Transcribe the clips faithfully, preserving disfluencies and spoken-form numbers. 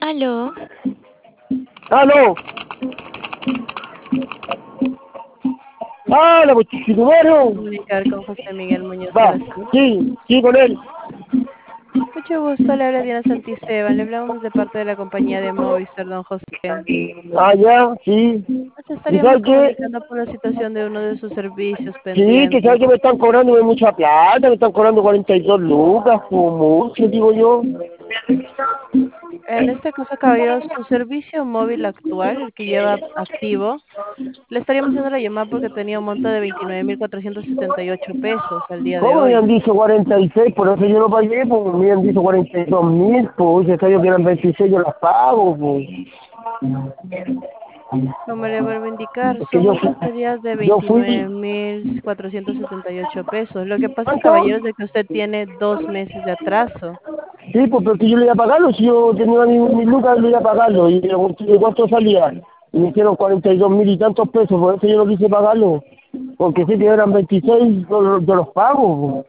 Aló, ¡Aló! ¡Hala, pues, chiquitumario! Comunicar con José Miguel Muñoz Va, Salazar. sí, sí, con él. Mucho gusto, le habla Diana Santisteban. Le hablamos de parte de la compañía de Movistar, don José. Ah, ya, sí. Nos ¿Y estaríamos sabes qué? comunicando por la situación de uno de sus servicios Sí, que sabes pendientes. que me están cobrando mucha plata, me están cobrando cuarenta y dos lucas, como mucho, digo yo. En este caso, caballero, su servicio móvil actual, el que lleva activo, le estaríamos haciendo la llamada porque tenía un monto de veintinueve mil cuatrocientos setenta y ocho pesos al día de ¿Cómo me han hoy. dicho cuarenta y seis? Por eso yo no pagué, pues me han dicho cuarenta y dos mil, pues si sabía que eran veintiséis yo las pago, pues. Como le vuelvo a indicar, Es su que yo monto fui, sería de yo veintinueve fui, mil cuatrocientos setenta y ocho pesos. Lo que pasa, ¿cuánto? caballero, es de que usted tiene dos meses de atraso. Sí, pues porque yo le iba a pagarlo, si yo tenía mi, mi lucas le iba a pagarlo, y le pregunté cuánto salía, y me hicieron cuarenta y dos mil y tantos pesos, por eso yo no quise pagarlo, porque sé que eran veintiséis, yo, lo- yo los pago.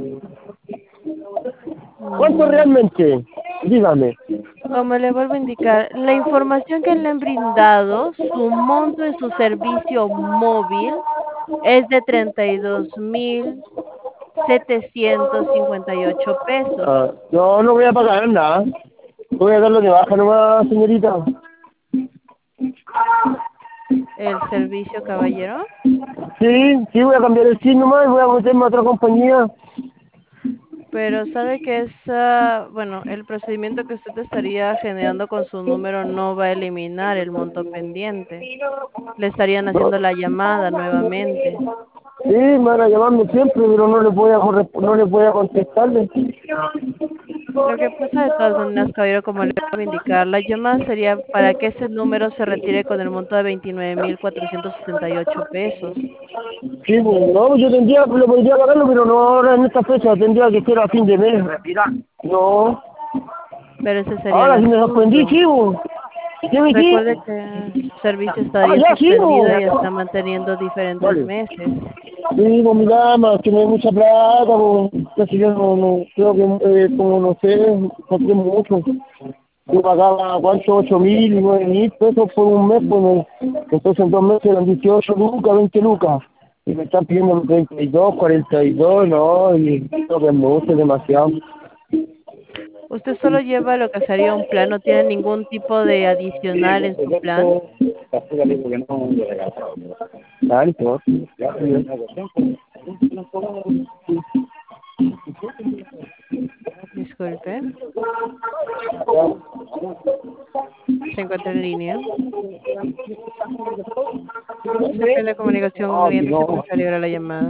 ¿Cuánto Mm, realmente? Dígame. Como le vuelvo a indicar, la información que le han brindado, su monto de su servicio móvil es de treinta y dos mil setecientos cincuenta y ocho pesos. Ah, no, no voy a pagar nada, voy a darlo de baja nomás, señorita. El servicio, caballero. Sí, sí, voy a cambiar el SIM nomás y voy a meterme a otra compañía. Pero sabe que esa, bueno, el procedimiento que usted estaría generando con su número no va a eliminar el monto pendiente. Le estarían No. haciendo la llamada nuevamente. Sí, me van a llamarme siempre, pero no les voy a, corre- no les voy a contestarles. Lo que pasa de todas maneras, caballero, como le voy a indicar, la llamada sería para que ese número se retire con el monto de veintinueve mil cuatrocientos setenta y ocho pesos. Sí, pues, no, yo tendría, lo podría pagarlo, pero no ahora en esta fecha, tendría que ser a fin de mes. No, Pero ese sería el ahora sí me sorprendí, asunto. chivo. ¿Qué me qué? Recuerde que su servicio Ah, estaría ya, chivo. suspendido y está manteniendo diferentes Vale. meses. Sí, pues mi dama, que no hay mucha plata, pues, casi yo no, no, creo que, eh, como no sé, compré mucho. Yo pagaba, ¿cuánto? Ocho mil, nueve mil pesos por un mes, pues, me- entonces en dos meses eran dieciocho lucas, veinte lucas. Y me están pidiendo treinta y dos, cuarenta y dos, no, y creo que es mucho, es demasiado. Usted solo lleva lo que sería un plan, no tiene ningún tipo de adicional en su plan. Ah, listo. Disculpe, se encuentra en línea. Se pierde la comunicación con un Ah, si cliente, se no. puede calibrar la llamada.